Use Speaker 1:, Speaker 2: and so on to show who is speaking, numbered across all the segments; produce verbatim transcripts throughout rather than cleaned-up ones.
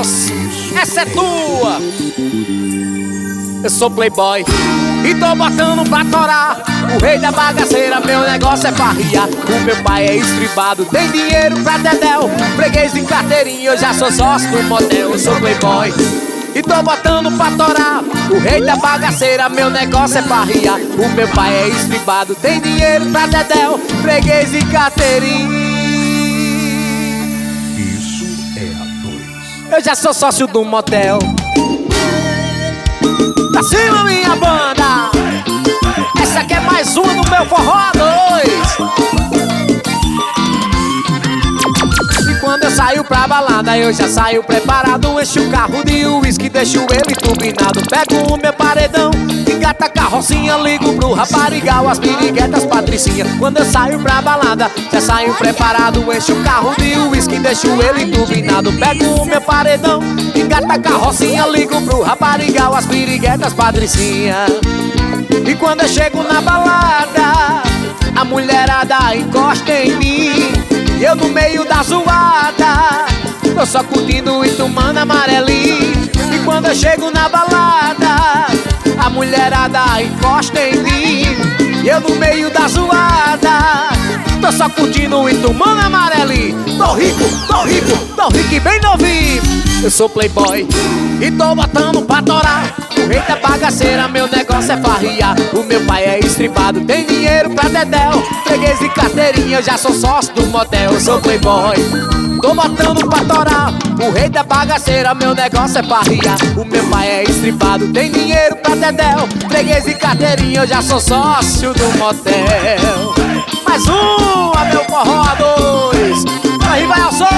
Speaker 1: negócio, essa é tua. Eu sou playboy e tô botando pra torar. O rei da bagaceira, meu negócio é farriar. O meu pai é estribado, tem dinheiro pra dedéu. Freguês de carteirinha, eu já sou sócio do motel. Eu sou playboy e tô botando pra torar. O rei da bagaceira, meu negócio é farriar. O meu pai é estribado, tem dinheiro pra dedéu. Freguês de carteirinha.
Speaker 2: Isso é a dois.
Speaker 1: Eu já sou sócio do motel. Pra cima, minha banda! Essa aqui é mais uma do meu forró dois. E quando eu saio pra balada, eu já saio preparado. Encho o carro de uísque, deixo ele turbinado. Pego o meu paredão, engata a carrocinha, ligo pro raparigal, as piriguetas patricinha. Quando eu saio pra balada, já saio preparado. Encho o carro de uísque, deixo ele turbinado. Pego o meu paredão, engata a carrocinha, ligo pro raparigal, as piriguetas patricinha. E quando eu chego na balada, a mulherada encosta em mim, e eu no meio da zoada, tô só curtindo e tomando amarelinho. E quando eu chego na balada, a mulherada encosta em mim, e eu no meio da zoada, tô só curtindo e tomando amarelinho. Tô rico, tô rico, tô rico e bem novinho. Eu sou playboy e tô botando pra torar. O rei da bagaceira, meu negócio é farriar. O meu pai é estribado, tem dinheiro pra dedéu. Freguês e carteirinha, eu já sou sócio do motel. Eu sou playboy, tô botando pra torar. O rei da bagaceira, meu negócio é farriar. O meu pai é estribado, tem dinheiro pra dedéu. Freguês e carteirinha, eu já sou sócio do motel. Mais uma, meu forró dois. Aí vai ao som.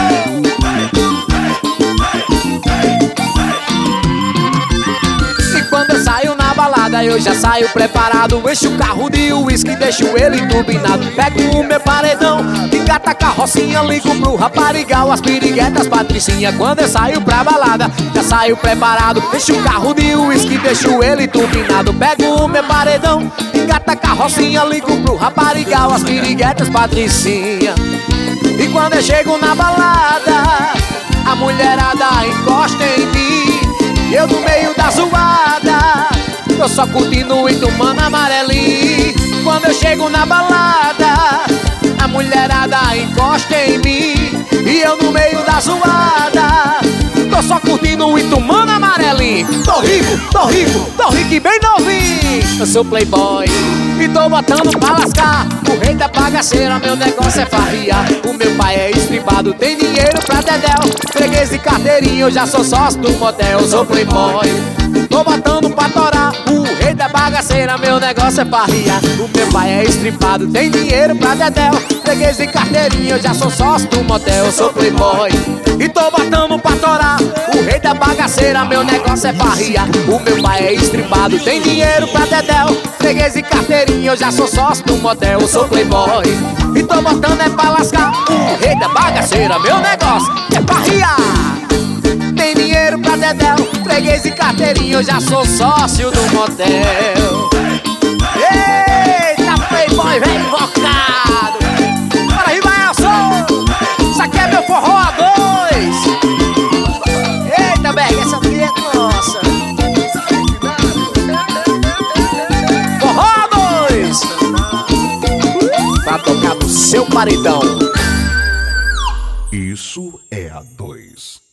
Speaker 1: Quando eu saio na balada, eu já saio preparado. Encho o carro de uísque, deixo ele turbinado. Pego o meu paredão, engata a carrocinha, ligo pro raparigal, as piriguetas patricinha. Quando eu saio pra balada, já saio preparado. Encho o carro de uísque, deixo ele turbinado. Pego o meu paredão, engata a carrocinha, ligo pro raparigal, as piriguetas patricinha. E quando eu chego na balada, a mulherada encosta em mim, e eu no meio da zoada, tô só curtindo e tomando amarelinho. Quando eu chego na balada, a mulherada encosta em mim, e eu no meio da zoada, tô só curtindo e tomando amarelinho. Tô rico, tô rico, tô rico e bem novinho. Eu sou playboy e tô botando pra lascar. O rei da bagaceira, meu negócio é farriar. O meu pai é estribado, tem dinheiro pra dedéu. Freguês e carteirinha, eu já sou sócio do motel. Eu sou playboy, tô botando pra torar. O rei da bagaceira, meu negócio é farriar. O meu pai é estribado, tem dinheiro pra dedéu. Freguês e carteirinha, eu já sou sócio do motel. Eu sou playboy e tô botando pra torar. O rei da bagaceira, meu negócio é farriar. O meu pai é estribado, tem dinheiro pra dedéu. Freguês e carteirinha, eu já sou sócio do motel. Eu sou playboy e tô botando é pra lascar. O rei da bagaceira, meu negócio é farriar. Tem dinheiro pra dedéu. Freguês e carteirinha, eu já sou sócio do motel. Eita, playboy, vem invocado. Bora aí, vai ao som. Isso aqui é meu forró dois. Eita, Berg, essa aqui é nossa. Forró dois. Pra tocar no seu paredão.
Speaker 2: Isso é a dois.